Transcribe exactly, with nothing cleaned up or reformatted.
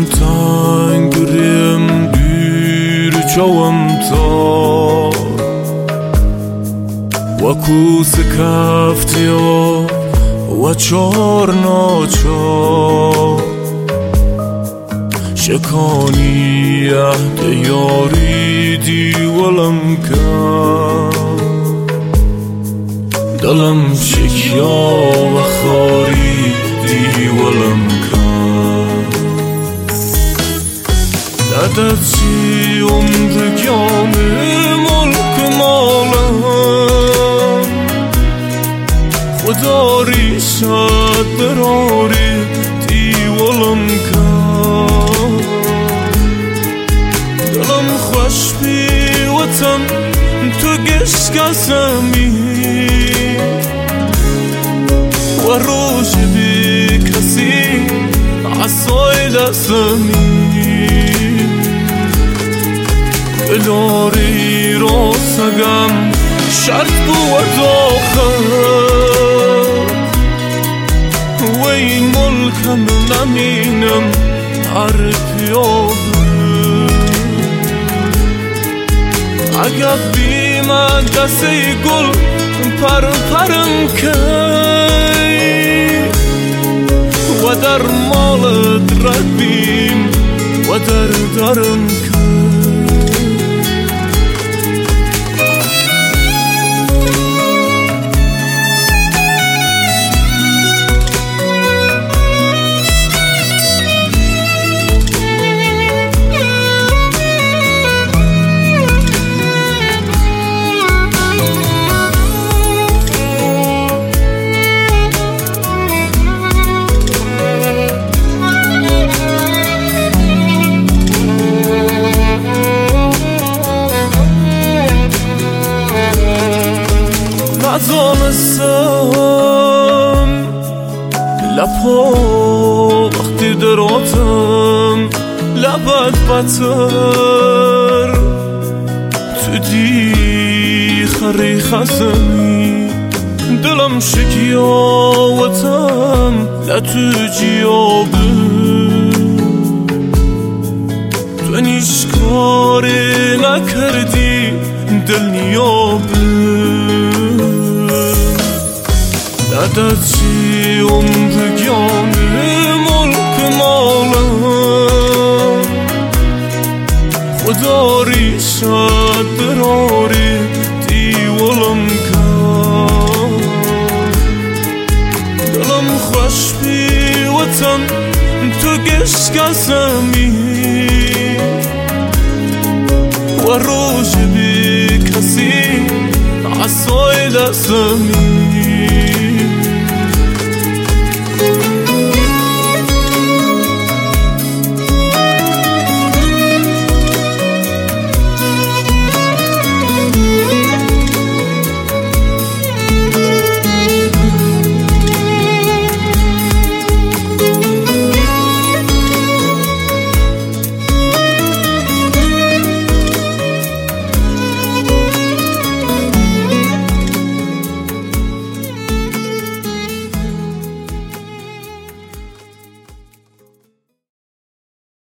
تنگ ریم دیر چوم تا و کوس کفتیا و چار ناچار شکانی عهد یاری دیولم کرد دلم شکیا و خاری دیولم کرد دادت چی عمر گیام ملک مالم خدا ریشت براری دیولم کرد دلم خوش بی وطن تو گشت کسمی و روش بی کسی عصای دستمی بلاری را سگم شرط بود آخر و این ملکم نمینم هر پیاده اگر بی من دسته گل پر پرم کی و در مالت ردیم و در درم کی نزانستم لپا وقتی دراتم لبت بطر تو دی خری خزمی دلم شکیاوتم لتو جیابه تو نیش کاری نکردی دل نیابه دادت چی عمر گیام ملک مالم خدا ریشت براری دیولم کرد دلم خوش بی وطن تو گشت کسمی و روش بی کسی عصای دستمی